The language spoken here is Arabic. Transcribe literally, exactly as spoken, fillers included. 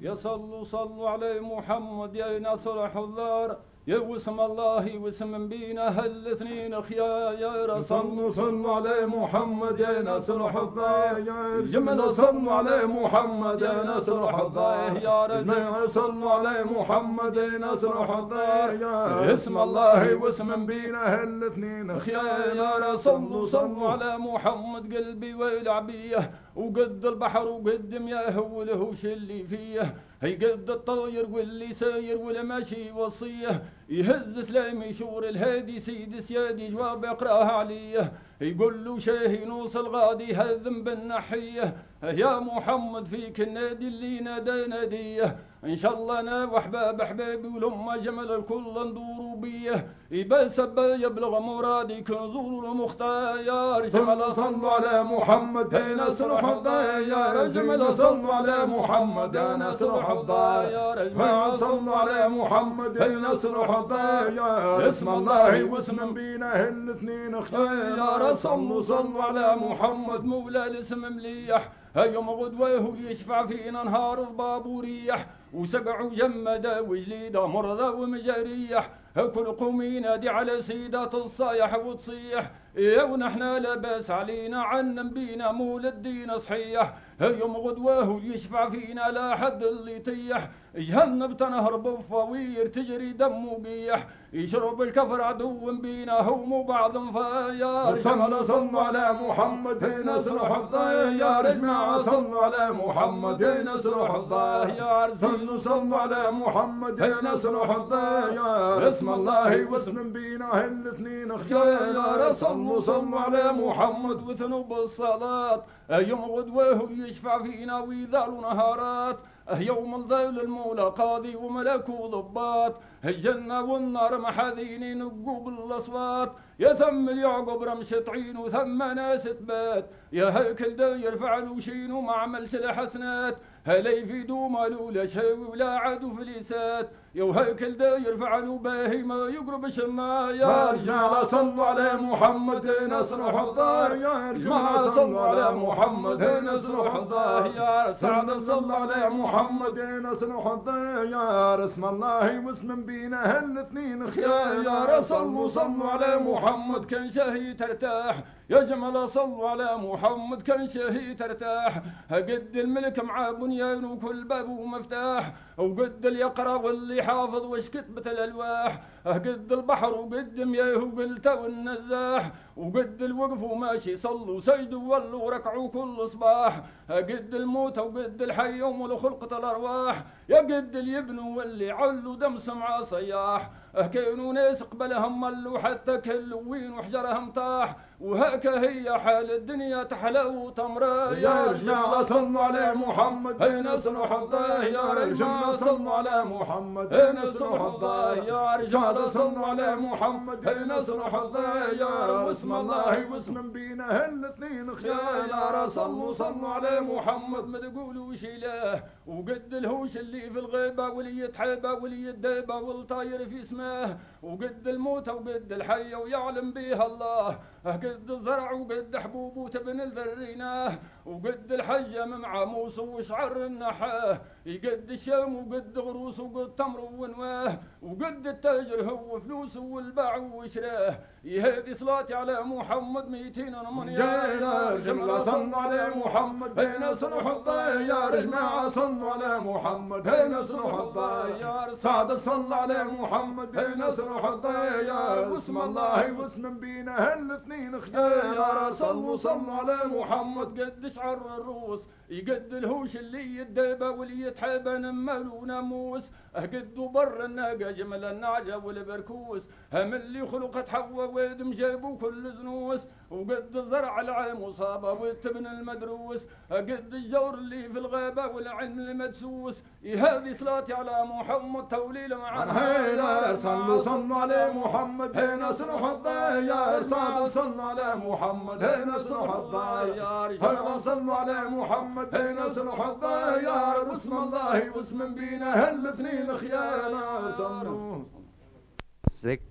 يا صلوا صلوا على محمد يا ناصر حضار يا وسم الله وسم بينا هالاثنين خيا يا رسول صلوا على محمد يا ناصر حضار يا جمل صلوا على محمد يا ناصر حضار يا رجل صلوا على محمد يا ناصر حضار يا اسم الله واسم بينا هالاثنين خيا يا رسول صلوا على محمد قلبي ويلعبيه وقد البحر وقد مياه والهوش اللي فيه هي قد الطاير واللي ساير والماشي وصيه يهز سلام يشور الهادي سيد سيادي جواب يقراها عليه يقول له شاهي نوصل غادي هذم بالنحيه يا محمد فيك النادي اللي نادى ناديه ان شاء الله انا واحباب احبابي ولما جمل الكل ندوروا بيه يبقى سبا يبلغ مرادي كنزور المختار جمل صلوا على محمد يا ناصر حضار يا جمل صلوا على محمد يا ناصر حضار يا صلوا على محمد يا ناصر حضار يا اسم الله واسم بينا هالاثنين خير يا رسول صلوا على محمد مولى الاسم مليح يوم غدوه يشفع فينا نهار الضباب وريح وسقع وجمد وجليده مرضى ومجريح كل قوم ينادي على سيدة الصايح وتصيح يا ونحنا لباس علينا عن بينا مولد دين صحيح يوم غدوه يشفع فينا لا حد اللي يطيح جهنم تنهرب بفوير تجري دم وقيح يشرب الكفر عدو بينا هم بعض فيا صلوا صلوا على محمد يا ناصر حضار يا رجماعة صلوا على محمد يا ناصر حضار يا صلوا صلوا على محمد يا ناصر حضار يا اسم الله واسم بينا هالاثنين خيار يا رسول صلوا على محمد وثنوا بالصلاة يوم غدوه يشفع فينا ويذال نهارات يوم الظل المولى قاضي وملك وضباط الجنة والنار محاذين نقوا بالاصوات يا ثم اليعقوب رمش طعين وثم ناس تبات يا هيكل دا يرفع له شين وما عملش الحسنات هلا يفيدوا مالو لا شيء ولا عدو فليسات يا هيكل دا يرفع له باهي ما يقربش النار يا رجال صلوا على محمد يا ناصر حضار يا رجال صلوا على محمد يا ناصر حضار يا سعد صلوا على محمد يا ناصر حضار يا رسم الله واسم بينا هالاثنين خيار يا رسول صلوا على محمد كان شهي ترتاح يا جمال صلوا على محمد كان شهي ترتاح قد الملك مع بنيان وكل باب ومفتاح وقد اليقرا واللي حافظ وش كتبت الالواح قد البحر وقد مياه وقلت والنزاح وقد الوقف وماشي صلوا سجدوا ولوا ركعوا كل صباح قد الموت وقد الحي والخلقة الارواح يا قد اليبن واللي علوا دم سمع صياح كانوا ناس قبلهم ملوا حتى كلوا وين وحجرهم طاح وهكا هي حال الدنيا تحلى وتمرى يا رجال صلوا على محمد يا ناصر حضار يا رجال صلوا على محمد يا ناصر حضار يا رجال صلوا على محمد يا ناصر حضار يا واسم الله واسم بينا هالاثنين خيار يا رسول صلوا على محمد ما تقولوش اله وقد الهوش اللي في الغيبه واللي يتحبه واللي يدبه والطاير في اسمه وقد الموت وقد الحي ويعلم بها الله قد الزرع وقد حبوب وتبن الذريناه وقد الحجم مع موس وشعر النحاه يقد الشام وقد غروس وقد تمر ونواه وقد التاجر هو فلوس والباع وشراه يهدي صلاتي على محمد ميتين من يا رجل صلوا على محمد يا ناصر حضار يا رجماعة صلوا على محمد يا ناصر حضار يا سعد صلى على محمد يا ناصر حضار يا واسم الله واسم بينا هالاثنين خيار يا رسول صلوا على محمد قد شعر الروس يقد الهوش اللي يدبه واللي يتحبه نمل وناموس قد بر الناقه جمل النعجه والبركوس هم اللي خلقت حوا وادم جابوا كل زنوس وقد الزرع العام وصابه والتبن المدروس قد الجور اللي في الغابه والعلم المدسوس هذه صلاتي على محمد توليل مع الهيلة صلوا صلوا على محمد يا ناصر حضار يا رسال صلوا على محمد يا ناصر حضار يا رجال صلوا على محمد يا ناصر حضار يا رب اسم الله واسم بينا هالاثنين خيار صلوا